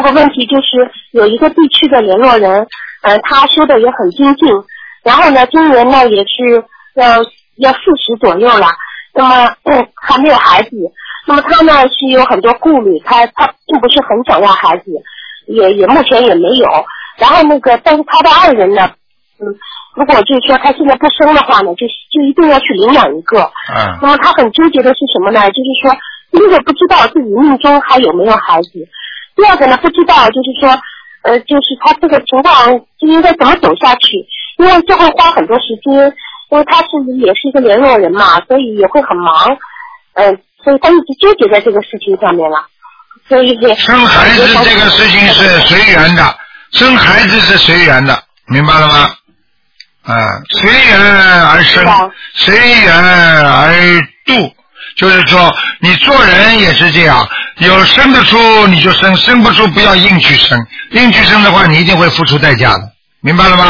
个问题就是有一个地区的联络人，他修的也很精进，然后呢，今年呢也是要40左右了，那么还没有孩子，那么他呢是有很多顾虑，他并不是很想要孩子，也目前也没有，然后但是他的爱人呢，如果就是说他现在不生的话呢，就一定要去领养一个。那么他很纠结的是什么呢？就是说，第一个不知道自己命中还有没有孩子，第二个呢不知道就是说，就是他这个情况就应该怎么走下去，因为这会花很多时间，因为他也是一个联络人嘛，所以也会很忙，所以他一直纠结在这个事情上面了。所以生孩子这个事情是随缘的，生孩子是随缘的，明白了吗？随缘而生，随缘而度，就是说你做人也是这样，有生得出你就生，生不出不要硬去生，硬去生的话你一定会付出代价的，明白了吗？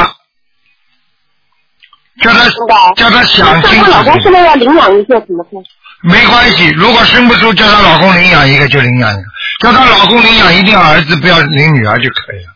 叫他想清楚。 她老公现在要领养一个怎么办？ 没关系，如果生不出叫她老公领养一个就领养一个，叫她老公领养一定要儿子不要领女儿就可以了。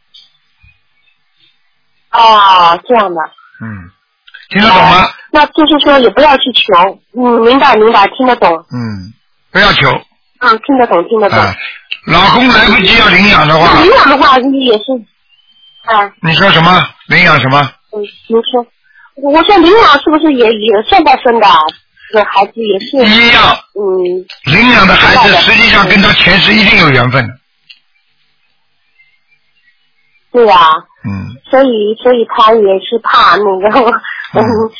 这样的。 听得懂吗？ 那就是说也不要去求，明白，听得懂。 不要求。 听得懂。 老公来不及要领养的话。 领养的话也是。 你说什么？领养什么？ 您说，我说领养是不是也算在生的？这个孩子也是。 一样。领养的孩子实际上跟他前世一定有缘分的。 对呀。所以他也是怕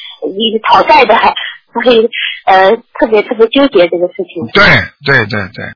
讨债的，所以特别纠结这个事情。 对。